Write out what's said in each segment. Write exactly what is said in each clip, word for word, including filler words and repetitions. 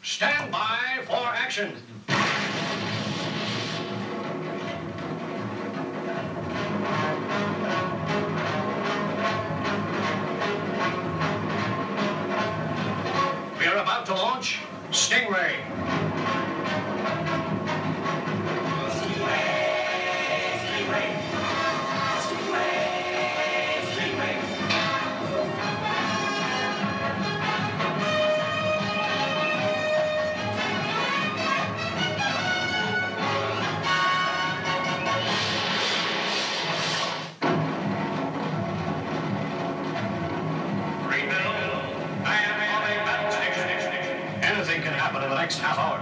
Stand by for action. We are about to launch Stingray. Anything can happen in the next half hour.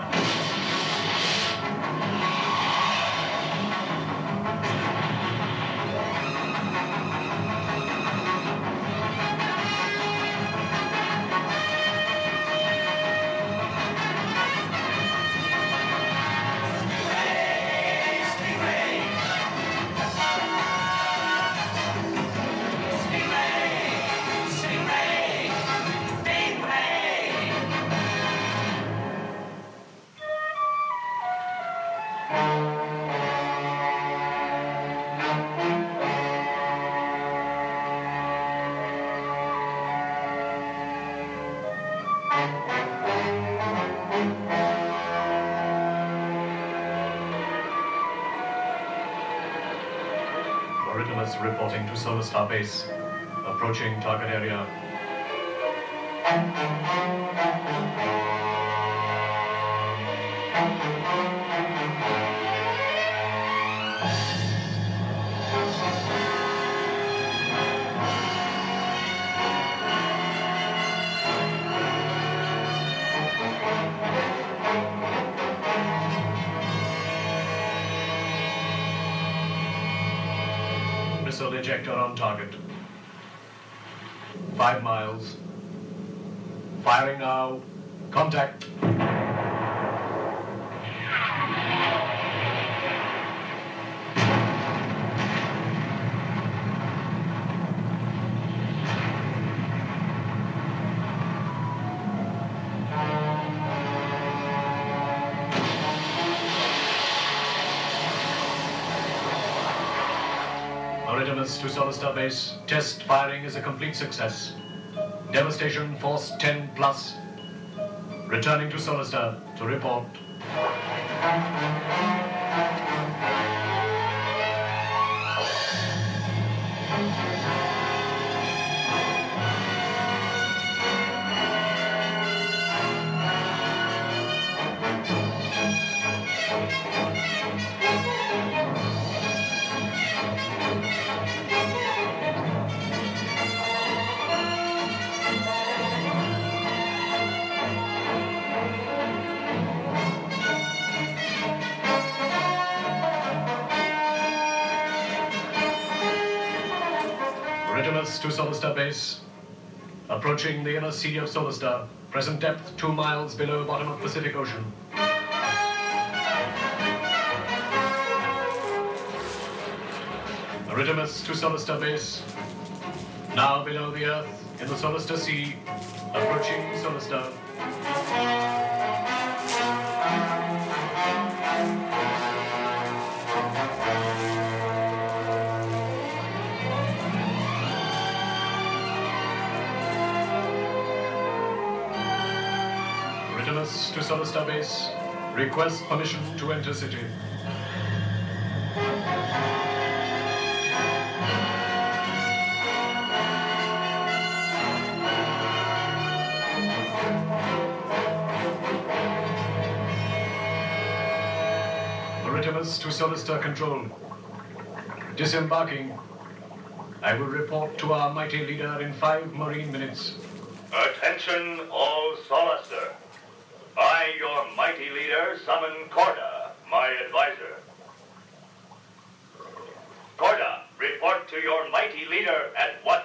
Meridimus reporting to Solar Star Base. Approaching target area. Missile ejector on target. Five miles. Firing now. Contact. Meridimus to Solar Star Base. Test firing is a complete success. Devastation force ten plus. Returning to Solar Star to report. Meridimus to Solar Star Base. Approaching the inner sea of Solar Star. Present depth two miles below bottom of Pacific Ocean. Meridimus to Solar Star Base. Now below the Earth in the Solar Star Sea. Approaching Solar Star. Meridimus to Solar Star Base. Request permission to enter city. Meridimus to Solar Star Control. Disembarking. I will report to our mighty leader in five marine minutes. Attention, all Solar Star. I, your mighty leader, summon Corda, my advisor. Corda, report to your mighty leader at once.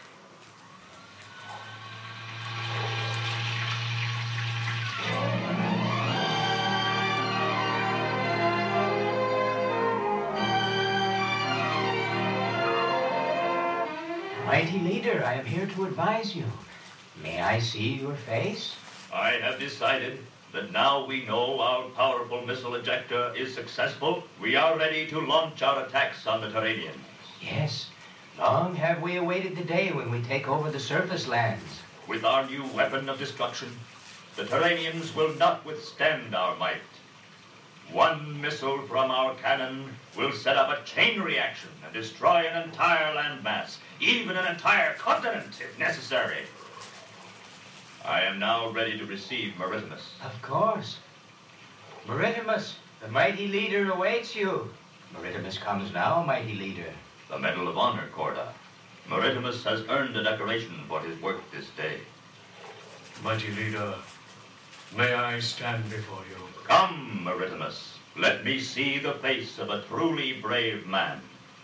Mighty leader, I am here to advise you. May I see your face? I have decided that now we know our powerful missile ejector is successful, we are ready to launch our attacks on the Terranians. Yes. Long have we awaited the day when we take over the surface lands. With our new weapon of destruction, the Terranians will not withstand our might. One missile from our cannon will set up a chain reaction and destroy an entire landmass, even an entire continent if necessary. I am now ready to receive Maritimus. Of course. Maritimus, the mighty leader awaits you. Maritimus comes now, mighty leader. The Medal of Honor, Corda. Maritimus has earned a decoration for his work this day. Mighty leader, may I stand before you? Come, Maritimus. Let me see the face of a truly brave man.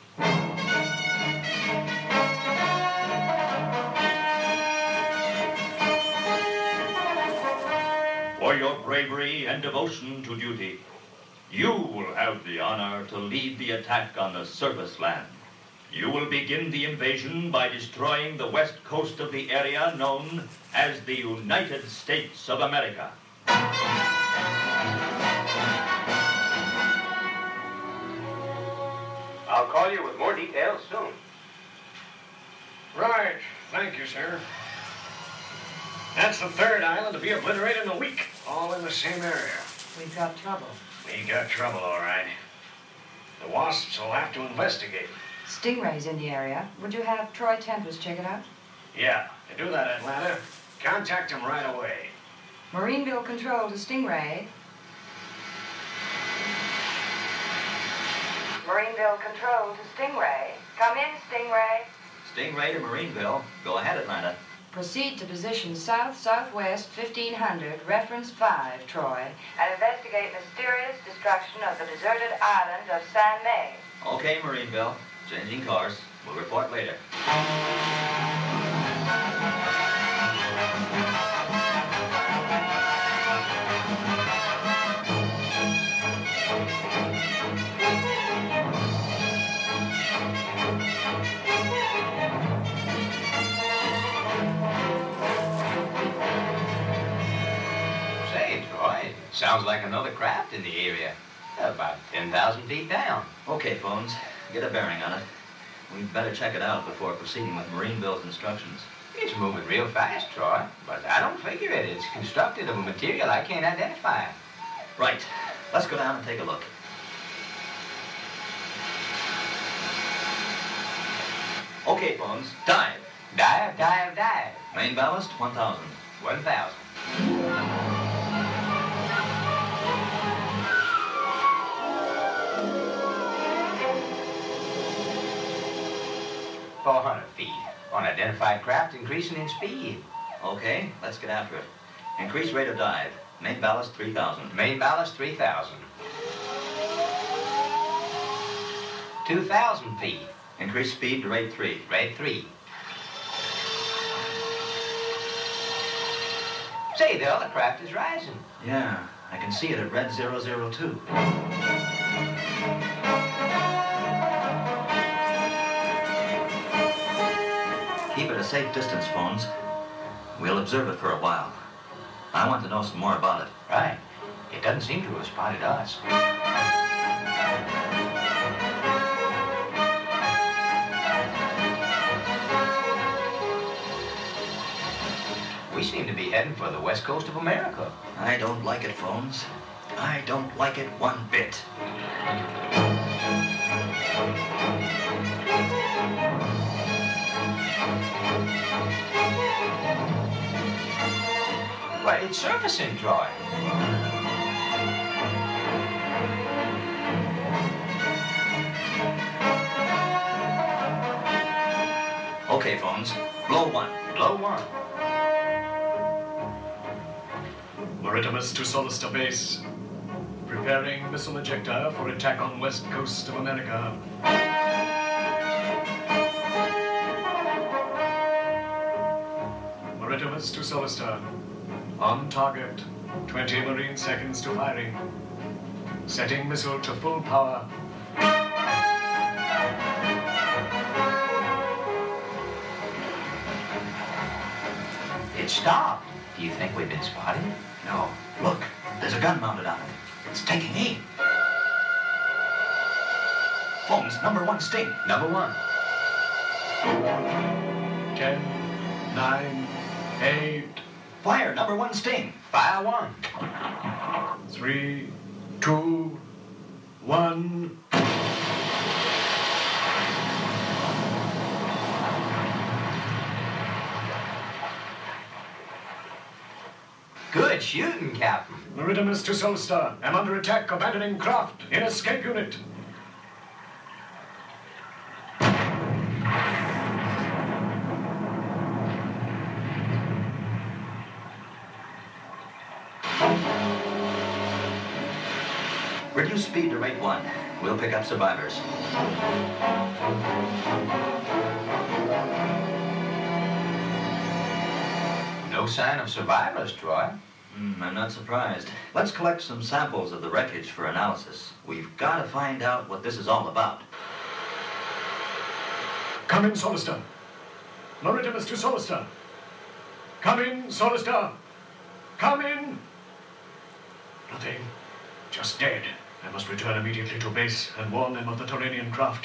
For your bravery and devotion to duty, you will have the honor to lead the attack on the surface land. You will begin the invasion by destroying the west coast of the area known as the United States of America. I'll call you with more details soon. Right. Thank you, sir. That's the third island to be obliterated in a week, all in the same area. We've got trouble. We got trouble, all right. The Wasps will have to investigate. Stingray's in the area. Would you have Troy Tempest check it out? Yeah, to do that, Atlanta, contact him right away. Marineville Control to Stingray. Marineville Control to Stingray. Come in, Stingray. Stingray to Marineville. Go ahead, Atlanta. Proceed to position south-southwest fifteen hundred, reference five, Troy, and investigate mysterious destruction of the deserted island of San May. Okay, Marineville. Changing course. We'll report later. Say, Troy, sounds like another craft in the area. About ten thousand feet down. Okay, phones. Get a bearing on it. We'd better check it out before proceeding with Marineville's instructions. It's moving real fast, Troy, but I don't figure it. It's constructed of a material I can't identify. Right. Let's go down and take a look. Okay, phones. Dive. Dive, dive, dive. Main ballast, one thousand. One thousand. Four hundred feet. Unidentified craft increasing in speed. Okay, let's get after it. Increase rate of dive. Main ballast, three thousand. Main ballast, three thousand. Two thousand feet. Increase speed to rate three. Rate three. Say, the other craft is rising. Yeah, I can see it at red zero zero two. Keep it a safe distance, phones. We'll observe it for a while. I want to know some more about it. Right. It doesn't seem to have spotted us. We seem to be heading for the west coast of America. I don't like it, phones. I don't like it one bit. Why, it's surfacing, Troy. Okay, phones. Blow one. Blow one. Maritimus to Solistar Base. Preparing missile ejector for attack on west coast of America. Maritimus to Solistar. On target. twenty marine seconds to firing. Setting missile to full power. It stopped. Do you think we've been spotted? No, look. There's a gun mounted on it. It's taking aim. Phone's number one sting. Number one. Ten, nine, eight. Fire, number one sting. Fire one. Three, two, one. Good shooting, Captain. Meridimus to Solstar. I'm under attack, abandoning craft in escape unit. Reduce speed to rate one. We'll pick up survivors. No sign of survivors, Troy. Mm, I'm not surprised. Let's collect some samples of the wreckage for analysis. We've got to find out what this is all about. Come in, Solastar. Meridimus to Solastar. Come in, Solastar. Come in. Nothing. Just dead. I must return immediately to base and warn them of the Turanian craft.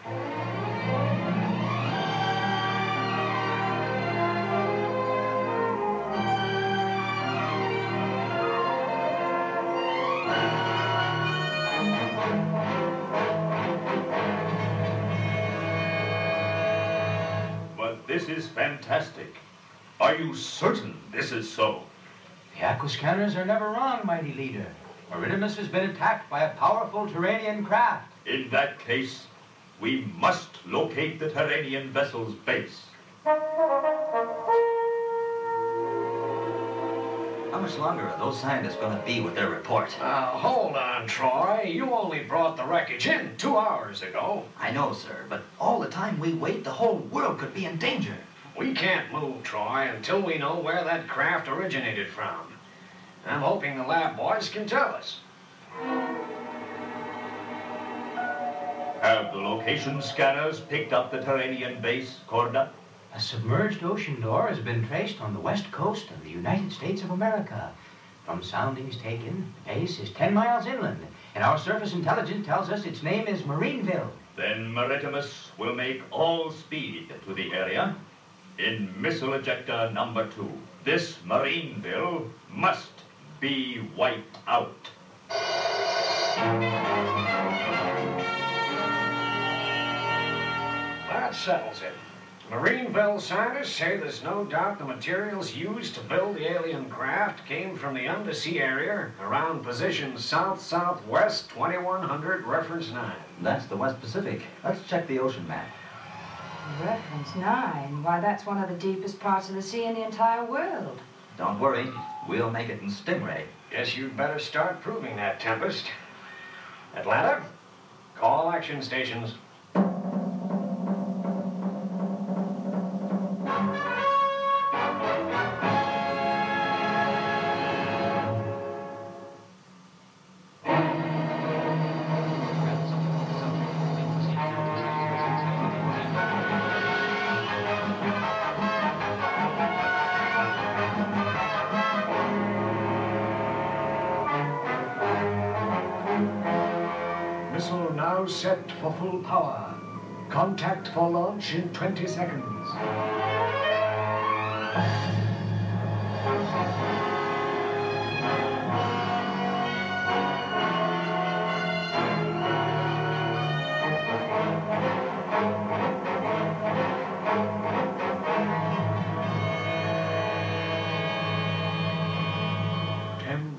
But this is fantastic. Are you certain this is so? The aquascanners are never wrong, mighty leader. Meridimus has been attacked by a powerful Turanian craft. In that case, we must locate the Turanian vessel's base. How much longer are those scientists going to be with their report? Uh, hold on, Troy. You only brought the wreckage in two hours ago. I know, sir, but all the time we wait, the whole world could be in danger. We can't move, Troy, until we know where that craft originated from. I'm hoping the lab boys can tell us. Have the location scanners picked up the Turanian base, Corda? A submerged ocean door has been traced on the west coast of the United States of America. From soundings taken, the base is ten miles inland, and our surface intelligence tells us its name is Marineville. Then Maritimus will make all speed to the area in missile ejector number two. This Marineville must be wiped out. That settles it. Marineville scientists say there's no doubt the materials used to build the alien craft came from the undersea area around position south-southwest twenty-one hundred, reference nine. That's the West Pacific. Let's check the ocean map. Reference nine? Why, that's one of the deepest parts of the sea in the entire world. Don't worry, we'll make it in Stingray. Guess you'd better start proving that, Tempest. Atlanta, call action stations. Missile now set for full power. Contact for launch in twenty seconds. Ten,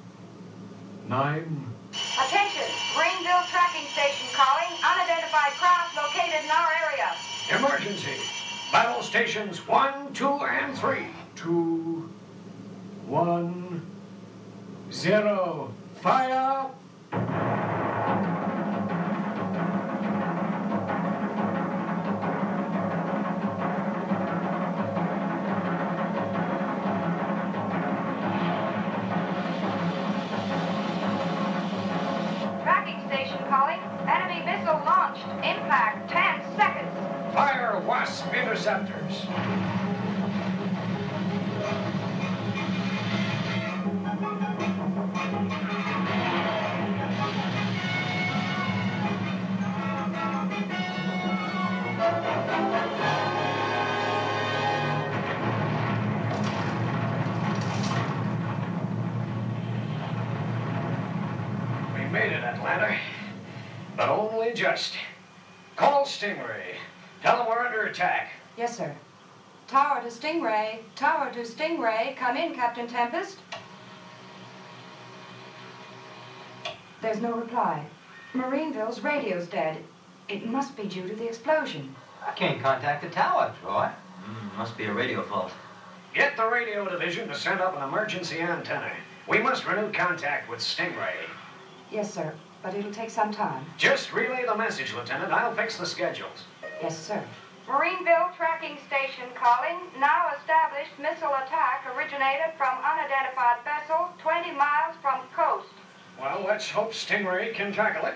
nine, Attention! Greenville tracking station calling. Unidentified craft located in our area. Emergency. Battle stations one, two, and three. two, one, zero. Fire! Tracking station calling. Enemy missile launched. Impact ten seconds. Fire Wasp interceptors. but only just. Call Stingray. Tell them we're under attack. Yes, sir. Tower to Stingray. Tower to Stingray. Come in, Captain Tempest. There's no reply. Marineville's radio's dead. It must be due to the explosion. I can't contact the tower, Troy. Mm, must be a radio fault. Get the radio division to send up an emergency antenna. We must renew contact with Stingray. Yes, sir, but it'll take some time. Just relay the message, Lieutenant. I'll fix the schedules. Yes, sir. Marineville tracking station calling. Now established missile attack originated from unidentified vessel twenty miles from coast. Well, let's hope Stingray can tackle it.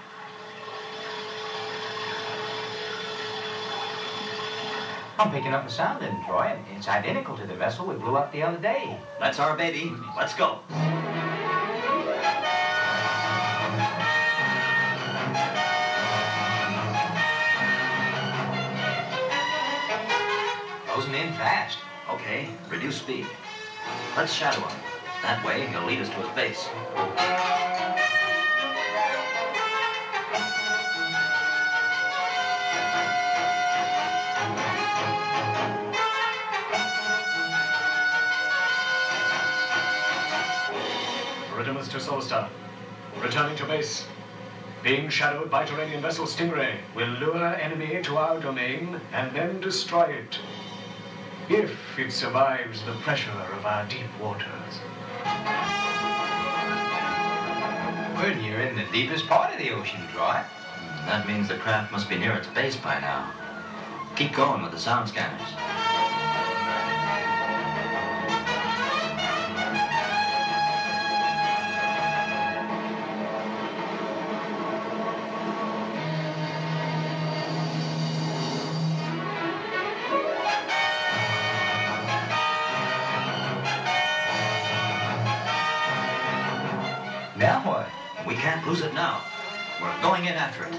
I'm picking up the sound in, Troy. It's identical to the vessel we blew up the other day. That's our baby. Let's go. Closing in fast. Okay, reduce speed. Let's shadow him. That way, he'll lead us to his base. Mister Solstar, returning to base. Being shadowed by Turanian vessel Stingray will lure enemy to our domain and then destroy it. If it survives the pressure of our deep waters. We're nearing the deepest part of the ocean, Troy. That means the craft must be near its base by now. Keep going with the sound scanners. Now what? We can't lose it now. We're going in after it.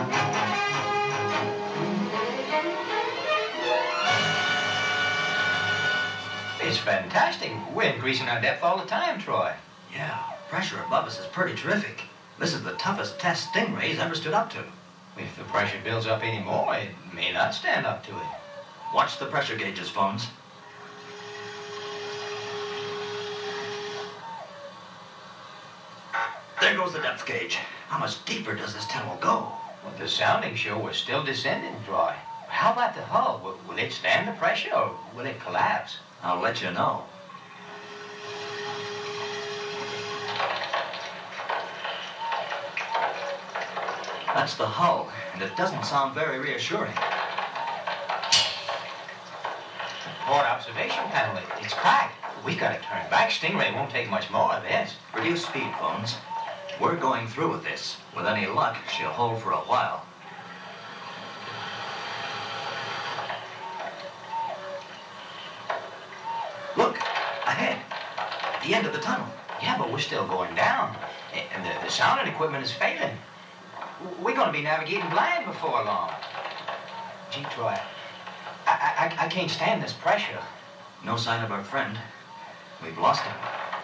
It's fantastic. We're increasing our depth all the time, Troy. Yeah, pressure above us is pretty terrific. This is the toughest test Stingray's ever stood up to. If the pressure builds up any more, it may not stand up to it. Watch the pressure gauges, phones. There goes the depth gauge. How much deeper does this tunnel go? Well, the sounding show was still descending, Troy. How about the hull? Will, will it stand the pressure or will it collapse? I'll let you know. That's the hull, and it doesn't sound very reassuring. Port observation panel, it, it's cracked. We've got to turn back. Stingray won't take much more of this. Reduce speed, phones. We're going through with this. With any luck, she'll hold for a while. Look, ahead. At the end of the tunnel. Yeah, but we're still going down. And the, the sounding equipment is failing. We're going to be navigating blind before long. Gee, Troy, I, I, I can't stand this pressure. No sign of our friend. We've lost him.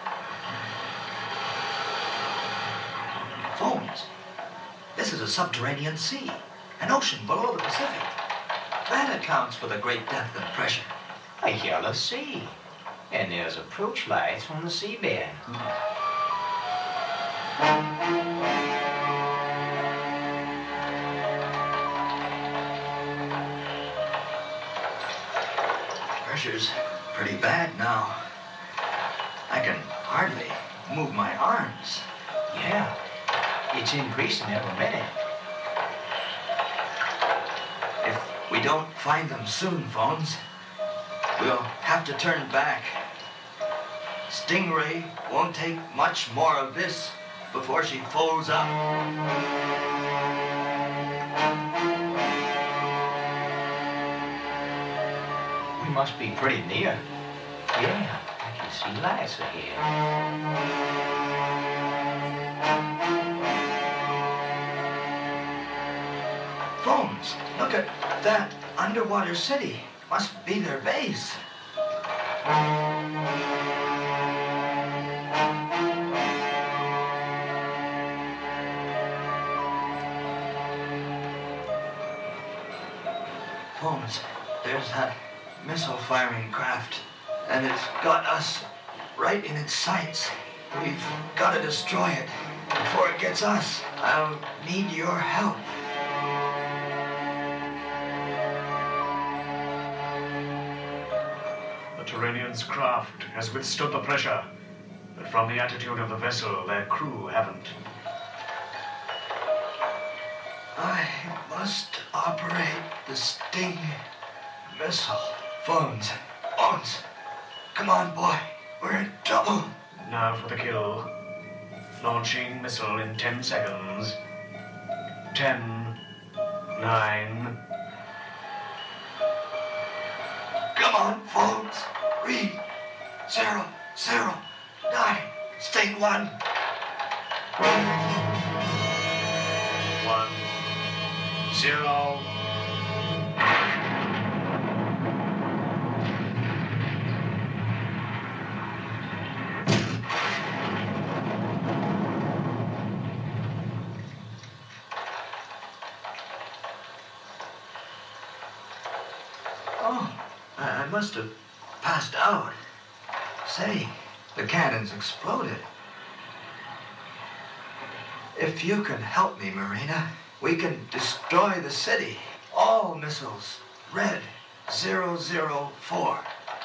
Phones. This is a subterranean sea. An ocean below the Pacific. That accounts for the great depth and pressure. A yellow sea. And there's approach lights from the seabed. Pressure's pretty bad now. I can hardly move my arms. Yeah, it's increasing every minute. If we don't find them soon, phones, we'll have to turn back. Stingray won't take much more of this before she folds up. We must be pretty near. Yeah, I can see lights ahead. Phones, look at that underwater city. Must be their base. Holmes, there's that missile-firing craft, and it's got us right in its sights. We've got to destroy it before it gets us. I'll need your help. The Turanian's craft has withstood the pressure, but from the attitude of the vessel, their crew haven't. I must operate the Sting missile. Phones. Phones. Come on, boy. We're in trouble. Now for the kill. Launching missile in ten seconds. Ten. Nine. Come on, phones. Read. Zero. Zero. Nine. Sting one. One. Zero. Oh, I I must have passed out. Say, the cannon's exploded. If you can help me, Marina, we can destroy the city. All missiles. Red zero zero four.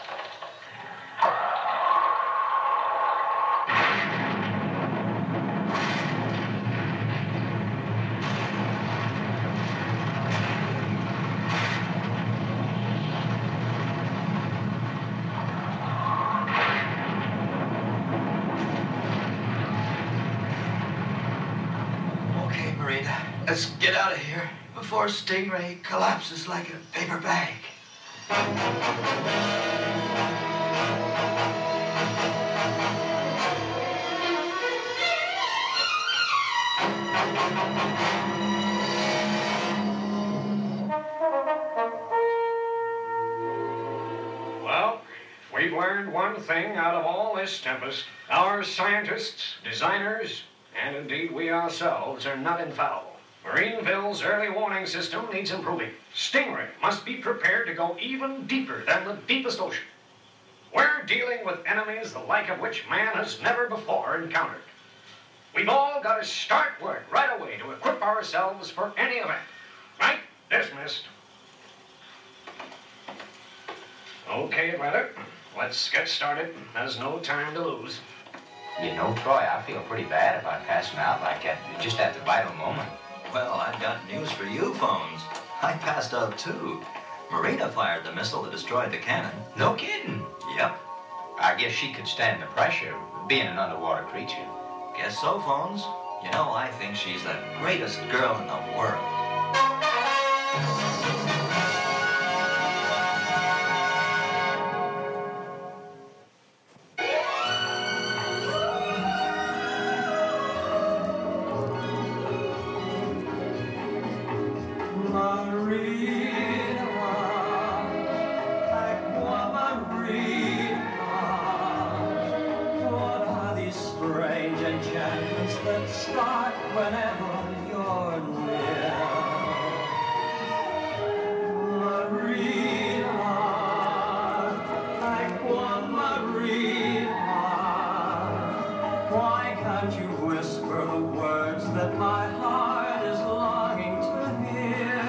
Okay, Marina, let's get out of here before Stingray collapses like a paper bag. Well, we've learned one thing out of all this tempest. Our scientists, designers, and indeed we ourselves are not infallible. Marineville's early warning system needs improving. Stingray must be prepared to go even deeper than the deepest ocean. We're dealing with enemies the like of which man has never before encountered. We've all got to start work right away to equip ourselves for any event. Right? Dismissed. Okay, Atlanta, let's get started. There's no time to lose. You know, Troy, I feel pretty bad about passing out like that just at the vital moment. Well, I've got news for you, Phones. I passed out too. Marina fired the missile that destroyed the cannon. No kidding. Yep. I guess she could stand the pressure, being an underwater creature. Guess so, Phones. You know, I think she's the greatest girl in the world. Start whenever you're near. Marina, Aqua Marina, why can't you whisper the words that my heart is longing to hear?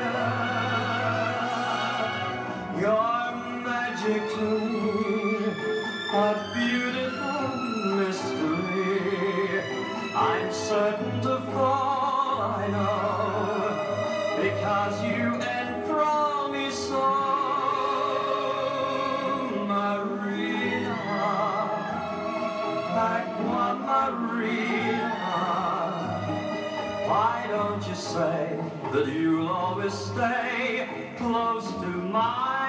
Your magic to me, a beautiful mystery. I'm certain to fall, I know, because you enthrall me so. Marina, Aqua Marina, why don't you say that you'll always stay close to my